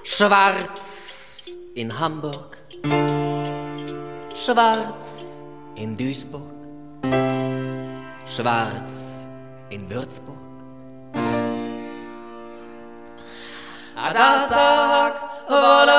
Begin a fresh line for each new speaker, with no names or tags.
Schwarz in Hamburg, schwarz in Duisburg, schwarz in Würzburg. Da sag, wolle